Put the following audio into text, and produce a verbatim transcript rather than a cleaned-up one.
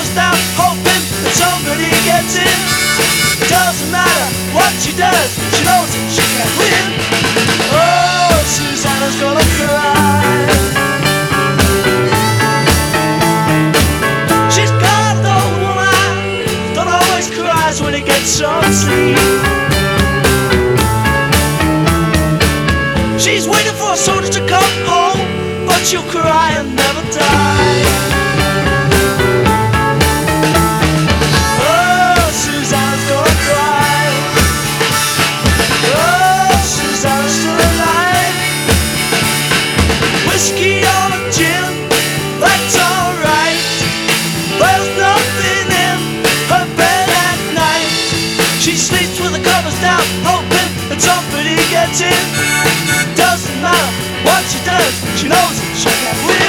covers down, hoping that somebody gets in. Doesn't matter what she does, she knows that she can't win. Oh, Susanna's gonna cry. She's got an old woman that always cries when it gets some sleep. She's waiting for a soldier to come home, but she'll cry and never die. Oh, Susanna's gonna cry. Oh, Susanna's still alive. Whiskey on a gin, that's alright. There's nothing in her bed at night. She sleeps with the covers down, hoping that somebody gets in. Doesn't matter what she does, she knows that she can't win.